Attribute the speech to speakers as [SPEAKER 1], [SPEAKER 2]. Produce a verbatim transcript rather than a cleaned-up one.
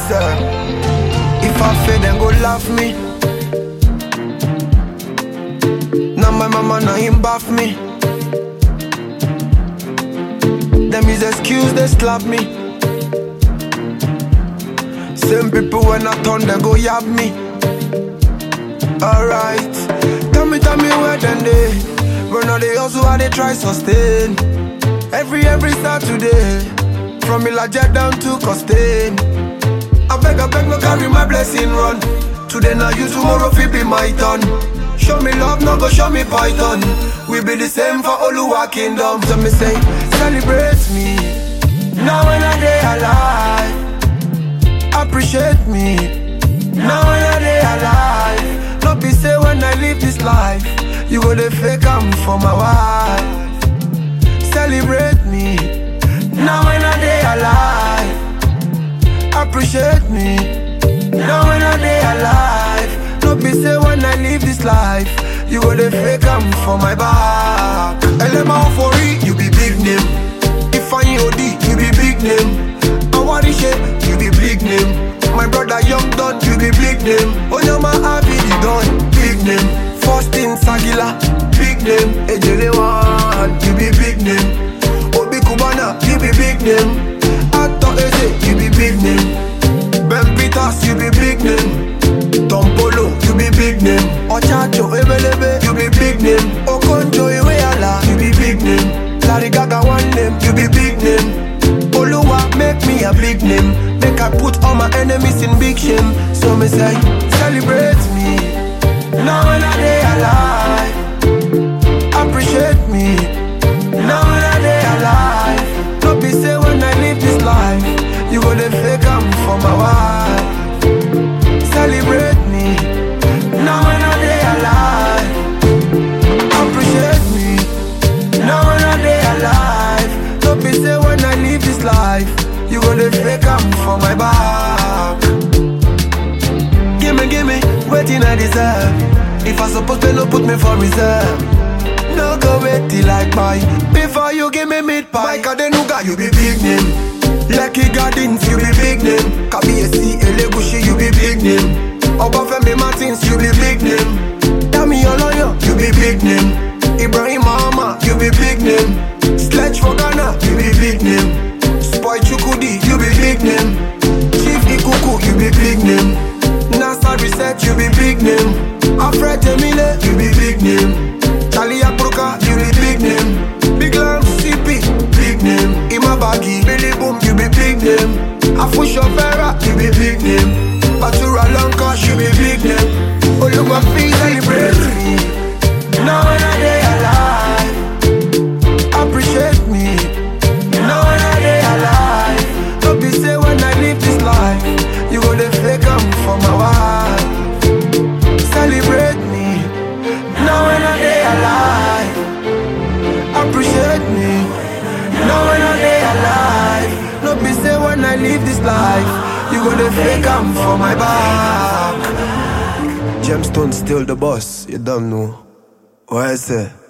[SPEAKER 1] sir. If I fail, then go laugh me. Now my mama, now him bath me. Them is excuse, they slap me. Same people when I turn, they go yab me. Alright, tell me, tell me where then they. But now they also how they try sustain. Every, every Saturday, from Ilajet down to Costain. I beg, I beg, no carry my blessing run. Today now you, tomorrow fi be my turn. Show me love, no go show me python. We be the same for Oluwa Kingdom. So me say, celebrate me. Now when I day alive, appreciate me. Now when I day alive, no be say when I live this life, you go the fake am for my wife. Celebrate me. Now when I day alive, appreciate me. Now when I day alive, no be say when I live this life, you go the fake am for my back. L M for it, you be big name. If I O D, you be big name. Awarishe, you be big name. My brother Young Don, you be big name. Onyama Abidi Don, big name. First in Sagila, big name. Ejelewan, you be big name. Obi Kubana, you be big name. Ato Eze, you be big name. Ben Peters, you be big name. Tom Polo, you be big name. Ochacho Ebelebe, you be big name. Okonjo Iweala, you be big name. Larry Gaga one name, you be big name. Oluwa make me a big name. Make I put all my enemies in big shame. So me say, celebrate me. Now when I day alive, appreciate me. Now when I day alive, no be say when I live this life, you go the fake am for my wife. Celebrate me. Now when I day alive, appreciate me. Now when I day alive, no be say when I live this life, you go the fake am for my back. Gimme, gimme, waiting I deserve. If I suppose to no put me for reserve. No go wait till I buy before you give me meat pie. Mike Adenuga, you be big name. Lucky Gardens, you be big name. Kabiyesi Elegushi, you be big name. Obafemi Martins, you be big name. Dami Oloyo, you be big name. Ibrahim Mahama, you be big name. Sledge for Ghana, you be big name. Spoy Chukudi, you be big name. Chief Ikuku, you be big name. NASA Research, you be big name. Alfred Emile, you be big name. Charlie Apruka, you be big name. Big Lam C P, big name. Imabagi, Billy Boom, you be big name. Afusho Vera, you be big name. Batura Lanka, you be big name. Oluwa Fi, celebrate me. Now when I day alive, appreciate me. Now when I day alive, don't be say when I live this life, you go the fake am for my wife. Celebrate me. Now when I day alive, appreciate me. Now when I day alive, don't be say when I live this life, you go the fake am for my back. Gemstone still the boss, you don't know. What I say?